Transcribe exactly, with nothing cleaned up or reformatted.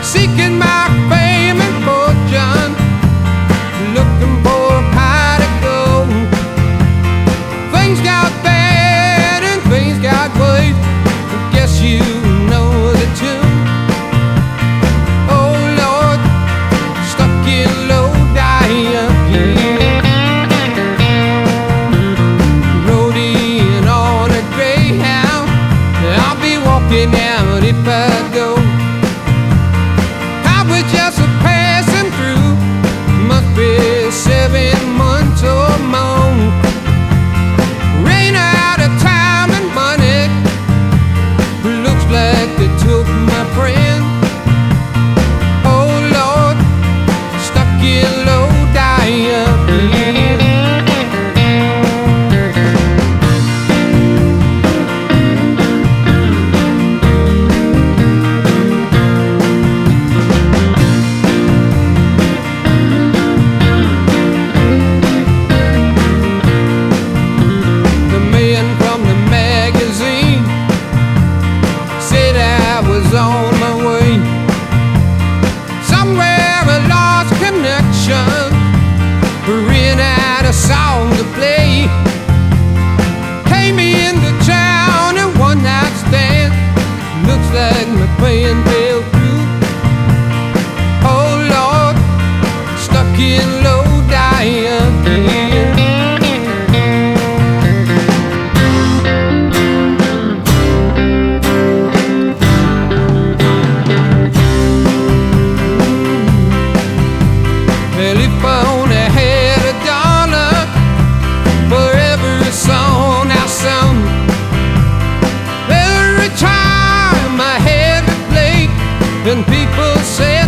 seeking my fame and fortune, looking for a pie to go. Things got bad and things got worse. Guess you know the tune. Oh Lord, stuck in low dying again. Rode in on a Greyhound, I'll be walking out if I go. I was just a passing through, must be seven months or more. Ran out of time and money, looks like they took my friend. Oh Lord, stuck in low dying again. On my way, somewhere I lost connection, ran out of song to play. Came into town and one night stand, looks like my plan fell through. Oh Lord, stuck in low dying again. Well, if I only had a dollar for every song I sung, every time I had to play, and people say